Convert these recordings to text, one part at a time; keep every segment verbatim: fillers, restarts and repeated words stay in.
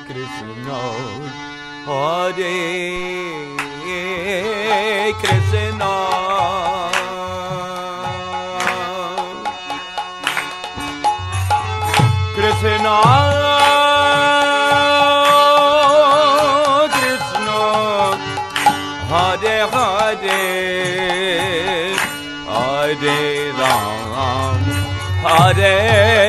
Krishna, Hare Krishna, Krishna Krishna, Hare Hare, Hare Ram, Hare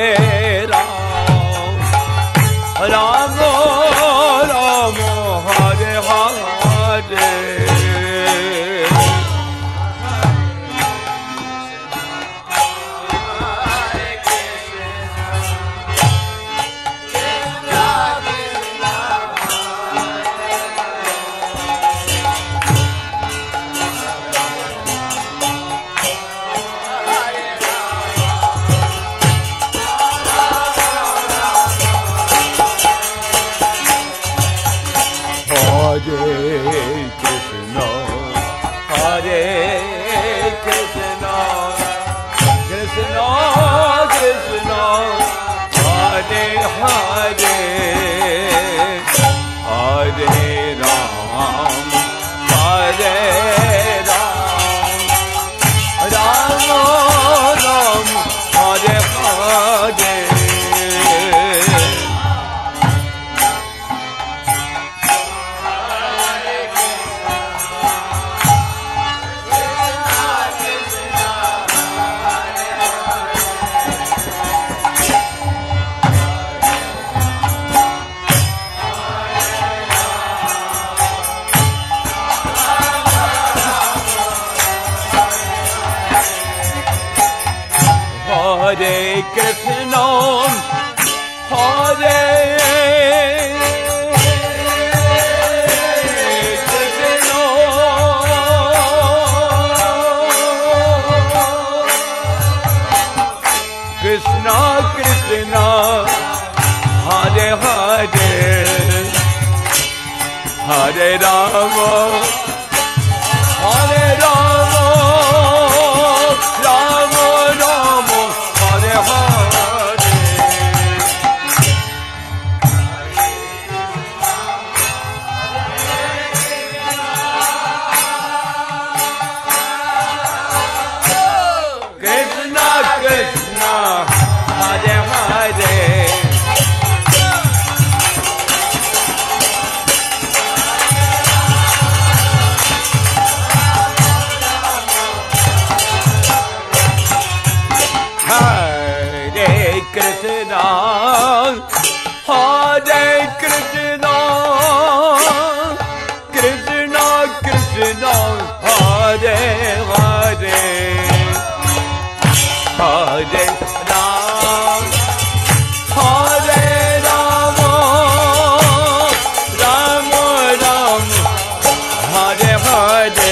Ram, Ram Ram, Hare Hare. Hare Krishna, Hare Krishna, Krishna Krishna, Hare Hare, Hare Rama, Hare Rama, Rama Rama, Hare Hare. Krishna Krishna, Hare Hare. Krishna, Hare Krishna, Krishna Krishna, Hare Hare, Hare Ram, Hare Rama, Rama Rama, Hare Hare.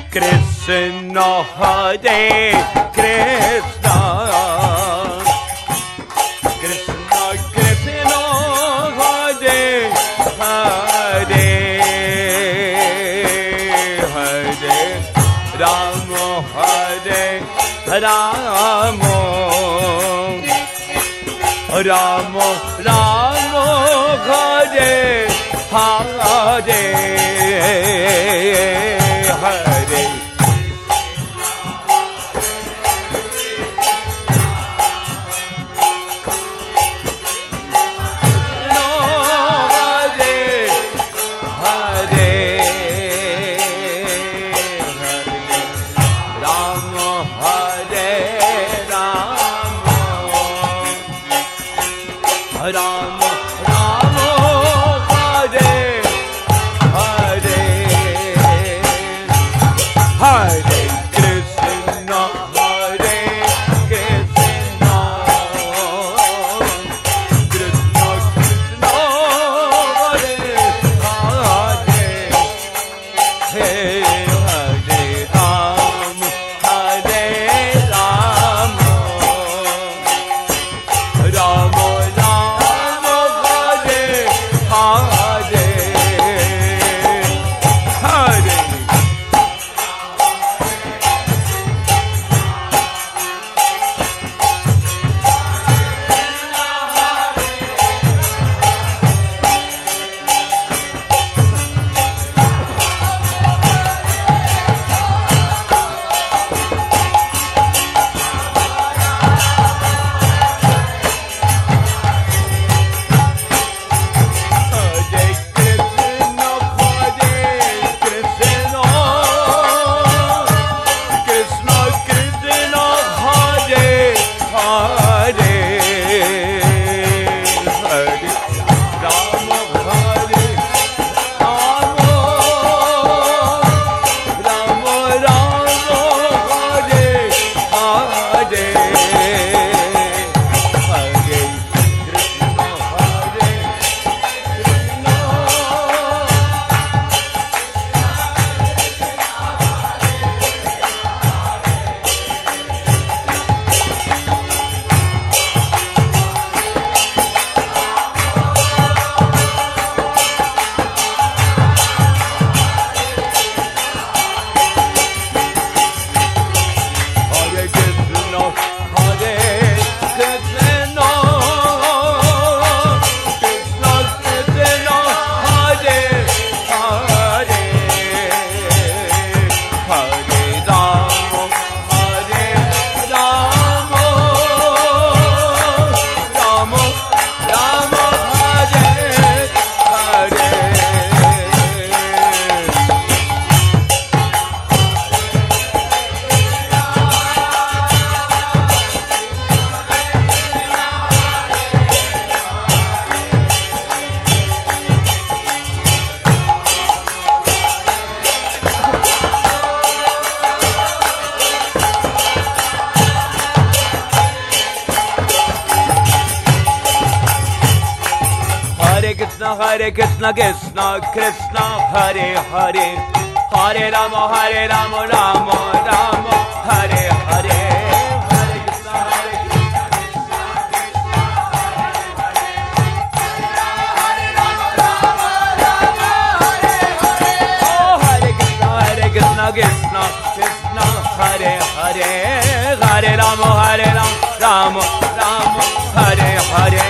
Krishna Hare Krishna Krishna Krishna Hare Hare Hare Rama Hare Rama Rama Rama Hare Hare Hare Hare Krishna Krishna Krishna Hare Hare Hare Rama Hare Rama Rama Rama Hare Hare Hare Krishna Hare Krishna Oh Hare Krishna Hare Krishna Krishna Krishna Hare Hare Hare Rama Hare Rama Rama Rama Hare Hare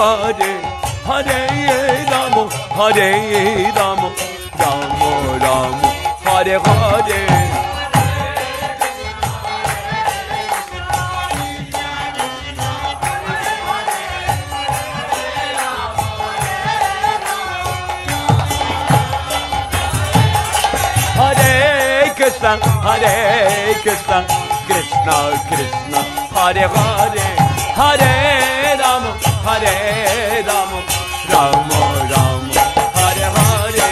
Hare Hare Rama Hare Rama Rama Rama Hare Hare Krishna, Hare Krishna, Krishna Krishna, Hare Hare, Hare Rama, Hare Rama, Rama Rama, Hare Hare.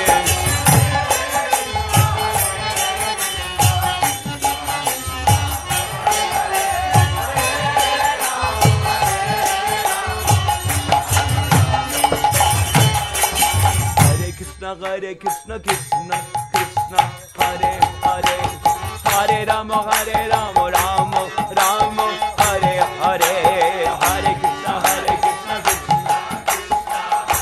Hare Krishna, Hare Krishna, Krishna Krishna, Hare Hare, Hare Rama, Hare Rama, Rama Rama, Hare Hare, Hare Krishna, Hare Krishna, Krishna Krishna,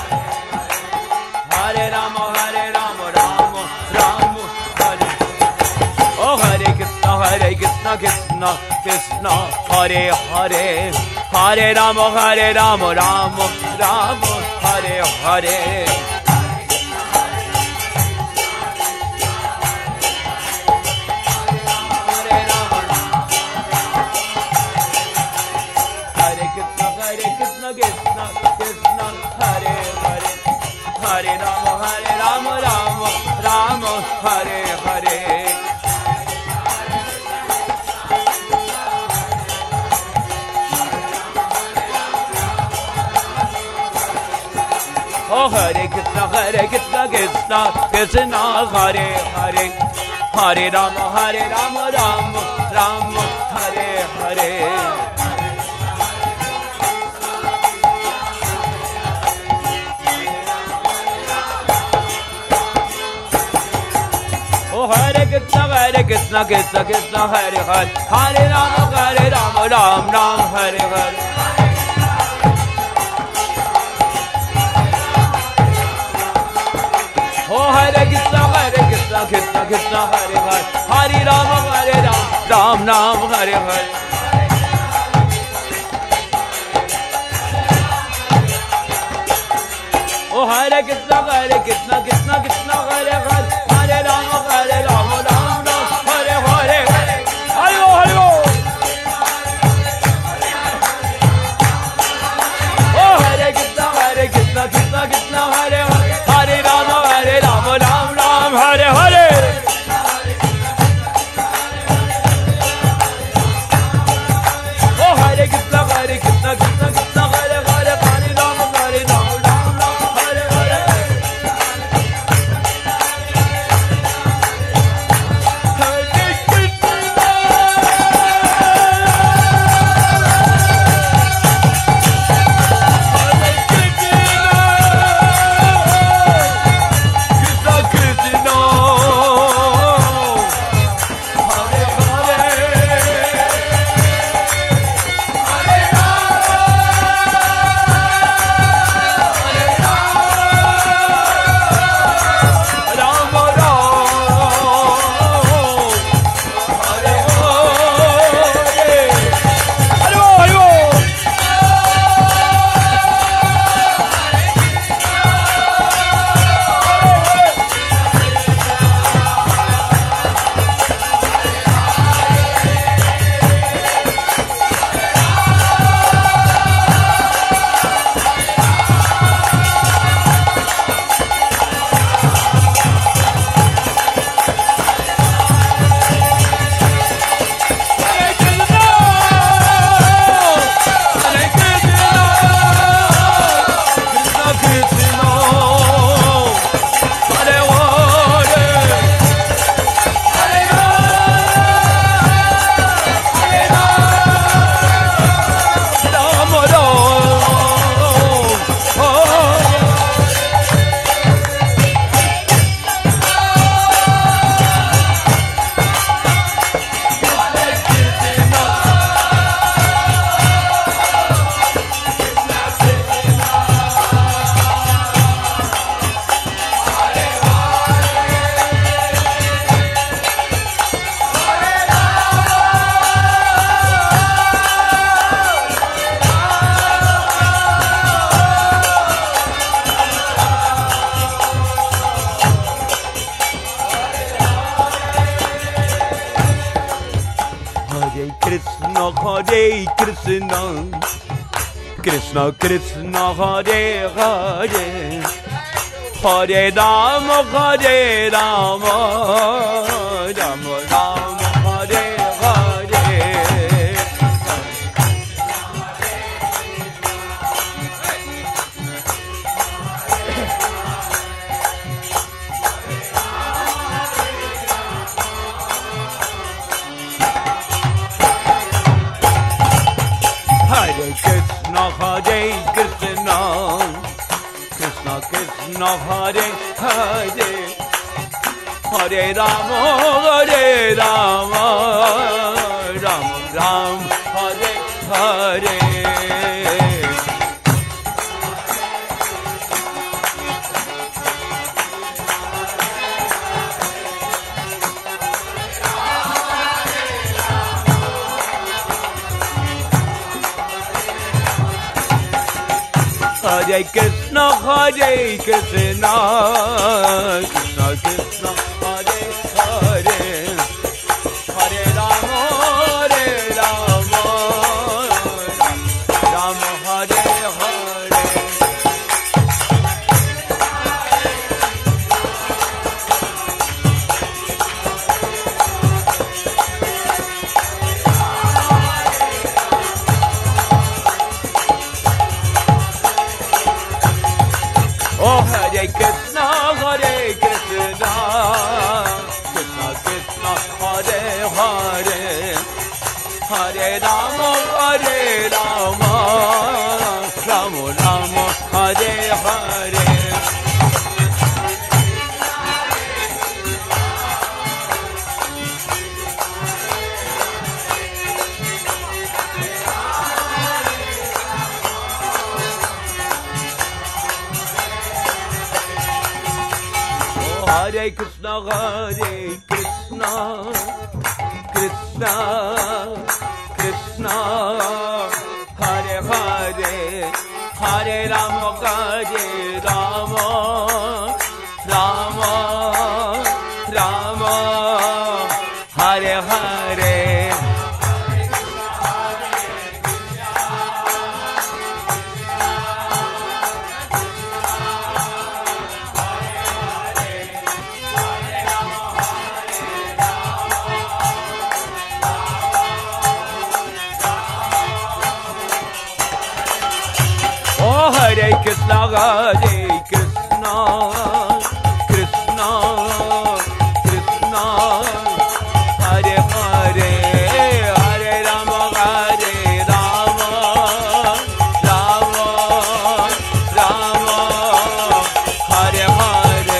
Hare Rama, Hare Rama, Rama Rama, Hare. Oh, Hare Krishna, Hare Krishna, Krishna Krishna, Hare Hare, Hare Rama, Hare Rama, Rama Rama, Hare Hare. Krishna, Krishna, Hare Hare, Hare Rama, Hare Rama, Rama Rama, Hare Hare. Oh, Hare Krishna, Hare Krishna, Krishna Krishna, Hare Hare, Hare Rama, Hare Rama, Rama Rama, Hare Hare. Hare Krishna, Hare Krishna, Krishna Krishna, Hare Hare, Hare Rama, Hare Rama, Ram Ram, Hare Hare. Oh, Hare Krishna, Hare Krishna, Krishna Krishna, Hare Hare, Hare Rama, Hare Ram, Ram Ram, Hare Hare. Oh, Hare Krishna, Hare Krishna, Krishna Krishna, Hare Hare, Hare Rama, Hare Rama, Ram Ram, Hare Hare. Hare Ho, Hare Ho. Oh, Hare Krishna, Hare Krishna, Krishna Krishna, Hare Hare, Hare Rama, Hare Rama, Ram Ram, Hare Hare. Oh, Hare Krishna, Hare Krishna, Krishna Krishna, Hare Hare, Hare Rama, Hare Rama, Ram Ram, Hare Hare. Hare Krishna, Krishna Krishna Hare Hare, Hare Rama Hare Rama, Rama Rama Hare Hare. Hare Krishna, Hare Krishna, Krishna Krishna, Hare Hare, Hare Rama, Hare Rama, Rama Rama, Hare Hare. Hare Krishna, Hare Krishna, Krishna Krishna, Hare Hare, Hare Rama, Hare Rama, Rama Hare Hare. Oh Hare Krishna, Hare Krishna, Krishna Krishna, Hare Hare, Hare Rama, Hare Rama, Rama Rama, Hare Hare. Hare Krishna, Hare Krishna, Krishna, Krishna, Hare Hare, Hare Rama, Hare Rama, Rama, Rama, Hare Hare. Hare Krishna, Hare Krishna, Krishna, Krishna, Hare Hare, Hare Rama, Hare Rama, Rama, Rama, Hare Hare.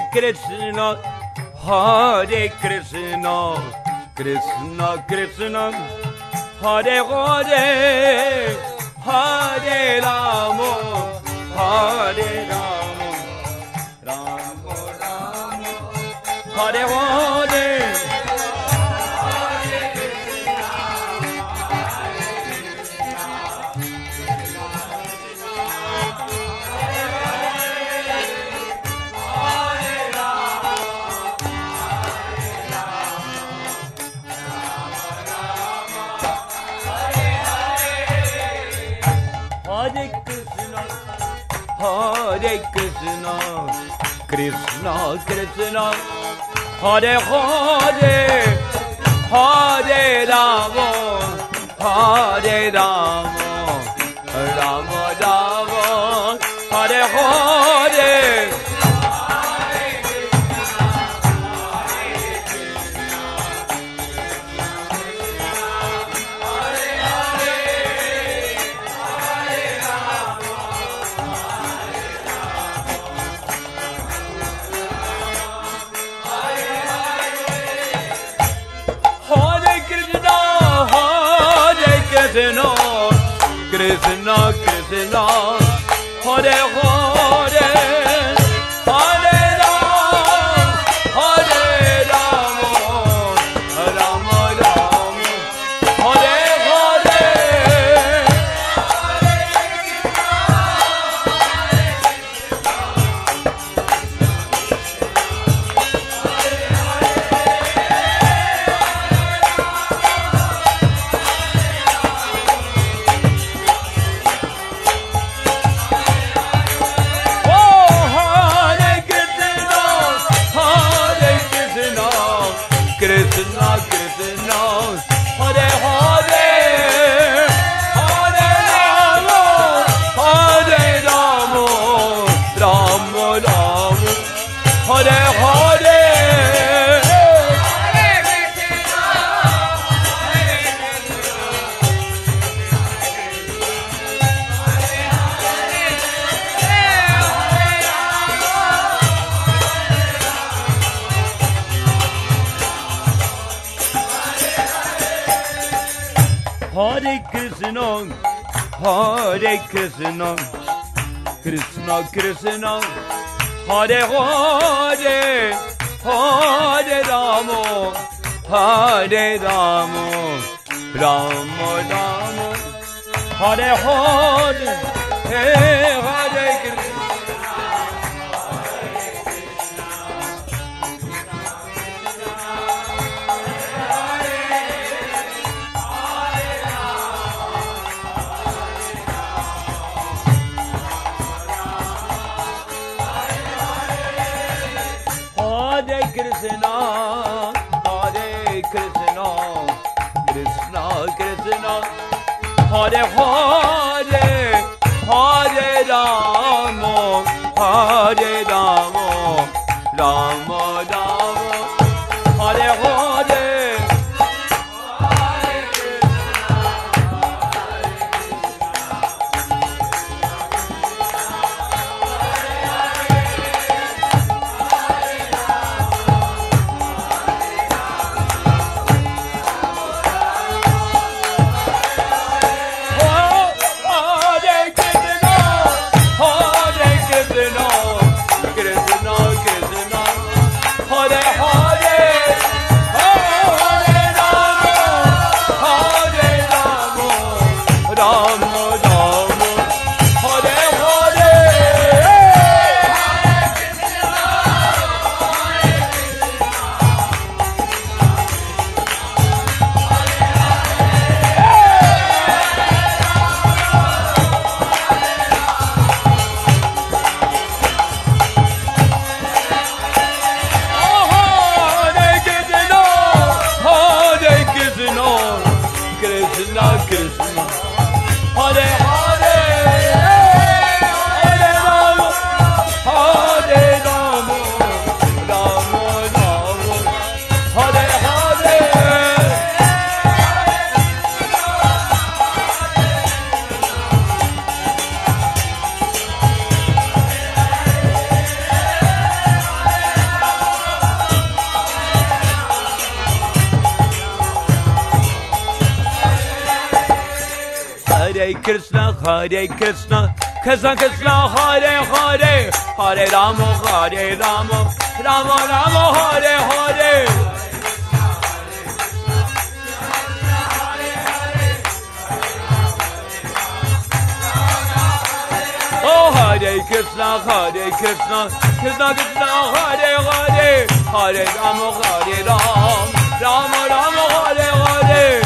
Krishna, Hare Krishna, Krishna Krishna, Hare Hare, Hare Rama, Hare Rama, Rama Rama, Hare Hare. Hare Krishna, Hare Krishna, Krishna Krishna, Hare Hare, Hare Rama, Hare Rama, Rama Rama, Hare Hare. Krishna, Krishna, Krishna, Hare Hare, Hare Rama, Hare Rama, Rama Rama, Hare Hare. Krishna, Krishna, Hare Hare, Hare Rama, Hare Rama, Rama Rama, Hare Hare. Hare Krishna, Hare Krishna, Krishna Krishna, Hare Hare, Hare Rama, Hare Rama, Rama Rama, Hare Hare, Hare Krishna. Hare Krishna, Hare Krishna, Krishna Krishna, Hare Hare, Hare Rama, Hare Rama, Rama Rama, Hare Hare. Hare Krishna, Hare Krishna, Krishna Krishna, Hare Hare, Hare Rama, Hare Rama, Rama Rama, Hare Hare. Oh, Hare Krishna, Hare Krishna, Krishna Krishna, Hare Hare, Hare Rama, Hare Rama, Rama Rama, Hare Hare.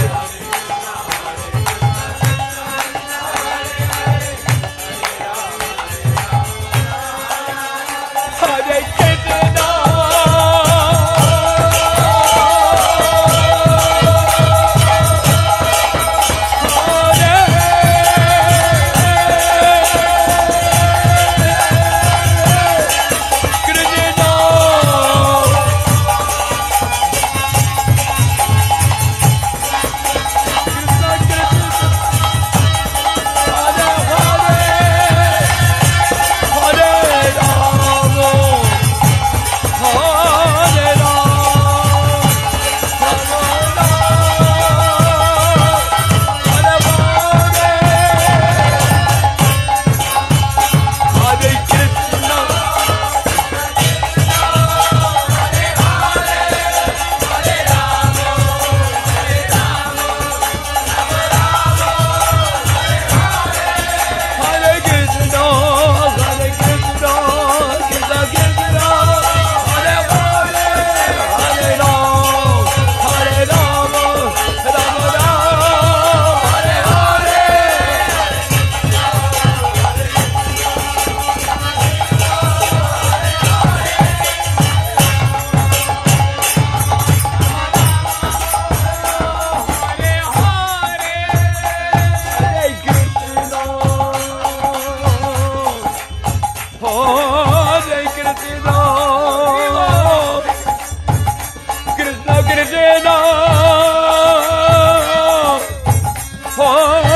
Krishna Krishna, Hare